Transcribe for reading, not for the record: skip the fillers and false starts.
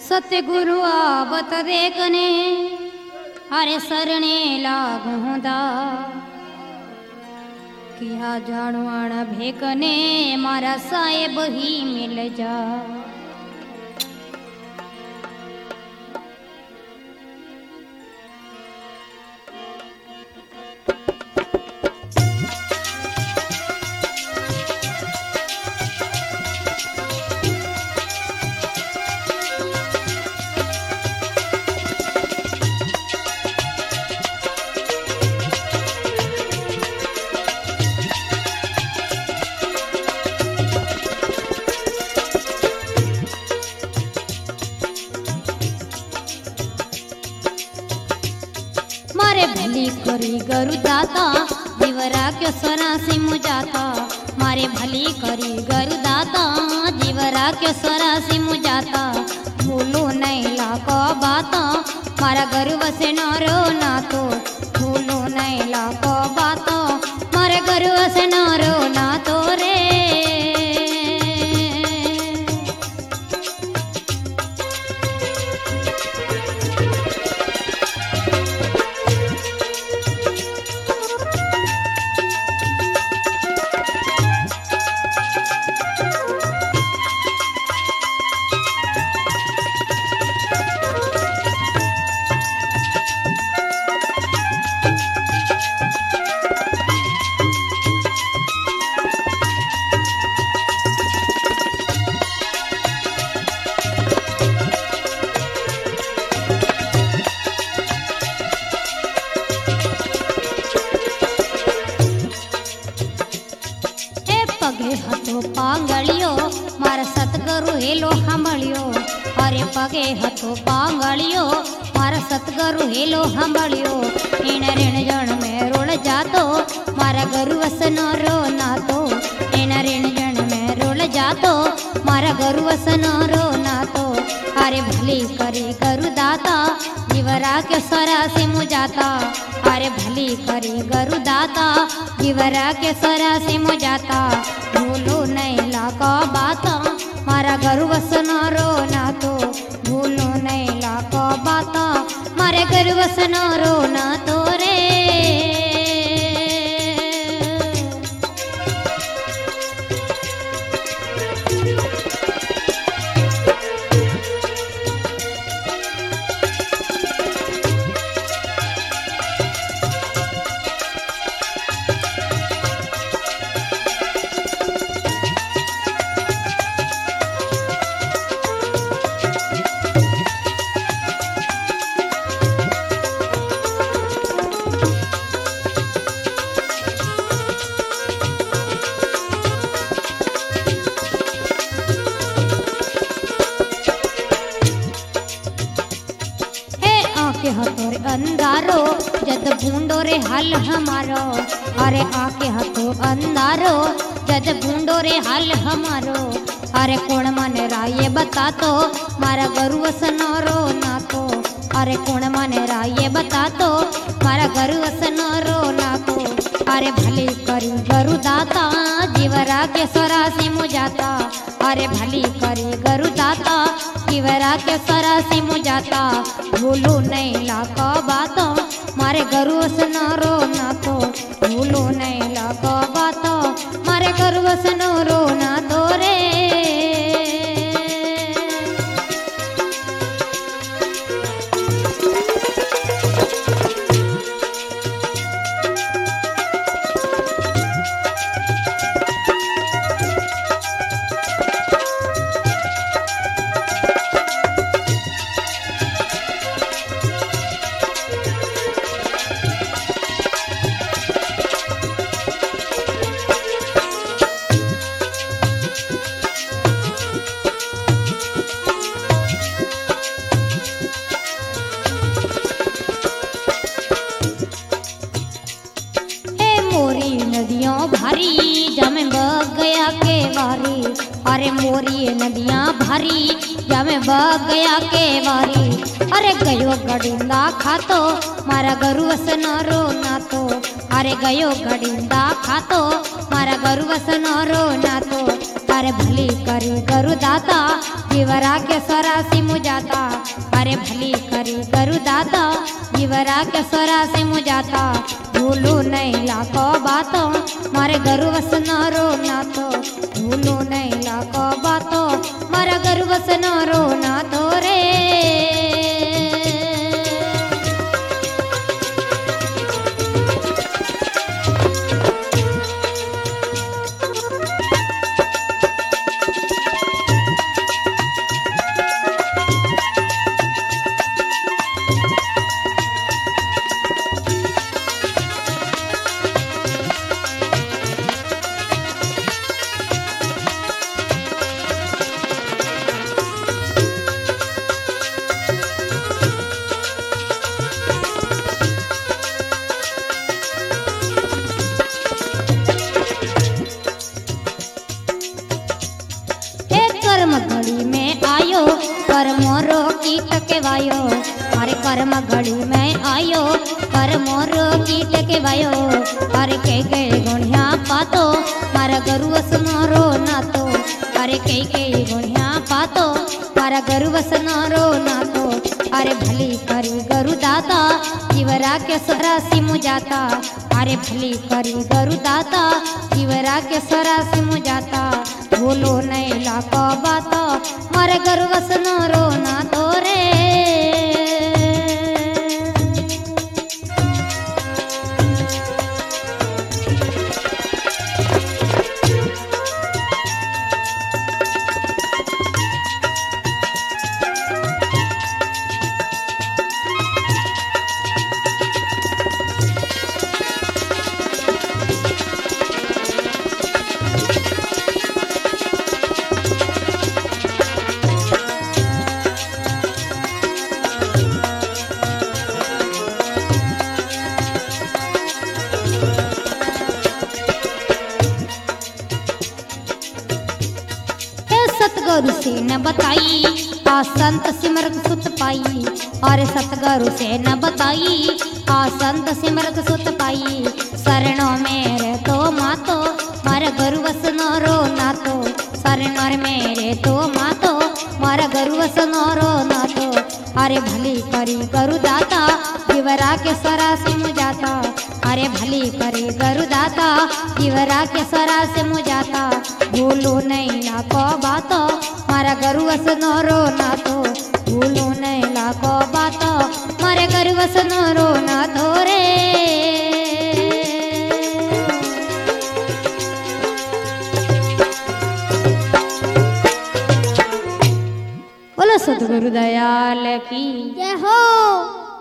सतगुरु आवत देखने अरे सरणे लागूंदा किया जाणवाण भेकने मारा साहेब ही मिल जा। मारे भली करी गरु दाता जीवरा क्यों सरा से मुझाता। मारे भली करी गरु दाता जीवरा क्यों सरा से मुझाता। भूलो नहीं लाको बाता मारा गरु वसे न रो ना तो। भूलो नहीं लाको बाता मारे गरु वसे न रो ना तो रे। पगे हथो पांगलियो मारा सतगुरु हेलो हंभलियो। अरे पगे हथो पांगलियो मारा सतगुरु हेलो हंभलियो। इन ऋण जन में रोल जातो मारा गुरु वसन रो नातो। इन ऋण जन में रोल जातो मारा गुरु वसन रो नातो। अरे भली करी गुरु दाता जीवरा के सरा से मुझाता। अरे भली करी गुरु दाता जीवरा के सरा से मुझाता। भूलो नहीं लाका बाता मारा गुरु वसन रो ना तो। भूलो नहीं लाका बाता मारे गुरु वसन रो ना तो रे। आके हथो रे अंधारो जद भूंडो रे हाल हमारो। अरे आके हथो अंधारो जद भूंडो रे हाल हमारो। अरे कौन मने राये बता तो मारा गुरु वसन रो ना तो। अरे कौन मने राये बता तो मारा गुरु वसन रो ना तो। अरे भली करी गुरु दाता जीवरा के सरा से मुझाता। अरे भली करी गुरु दाता जीवरा के सरा से मुझाता। भूलो नहीं लाका बातों मारे गुरु वसन रो ना तो। भूलो नहीं लाका बातों मारे गुरु वसन रो ना तो रे। नदियों भारी जमे बग गया के वारी। अरे मोरी नदियाँ भारी जमे बग गया के वारी। अरे गयो गडिंदा खातो मारा गुरु वसन रो ना तो। अरे गयो गडिंदा खातो मारा गुरु वसन रो ना तो। अरे भली करी गुरु दाता जीवरा के स्वरासी मुझाता अरे भली करी गरु दाता जीवरा के स्वरासी मुझाता भूलू नहीं लाको बातों मारे गरु वसन रो ना तो भूलू नहीं लाको बातों मारा गरु वसन रो ना तो रे। कर्म घड़ी में आयो कर्मोरो कीट के वायो अरे कर्म घड़ी में आयो कर्मोरो कीट के वायो अरे के गुणिया पातो मारा गरु वसनोरो नातो अरे के गुणिया पातो मारा गरु वसनोरो नातो अरे भली करी गरु दाता जीवरा के स्वरासी मुझाता अरे भली करी गरु दाता जीवरा के स्वरासी मुझाता बोलो नहीं लाको बातो मारे गरु वसनो रो ना तो रे। सतगुरु से न बताई आ संत सिमरत सुत पाई और सतगुरु से न बताई आ संत सिमरत सुत पाई शरणों मेरे तो मातो मारा गरु वसनो रो नातो शरणों मेरे तो मातो मारा गरु वसनो रो नातो अरे भली करी गरु दाता जीवरा के स्वरासी मुझाता अरे भली करी गरु दाता जीवरा के स्वरासी मुझाता भूलू नहीं लाको बातो मारा गरु वसनो रो नातो भूलू नहीं लाको बातो मारे गरु वसनो रो नातो रे। बोलो सतगुरु दयाल की जय हो।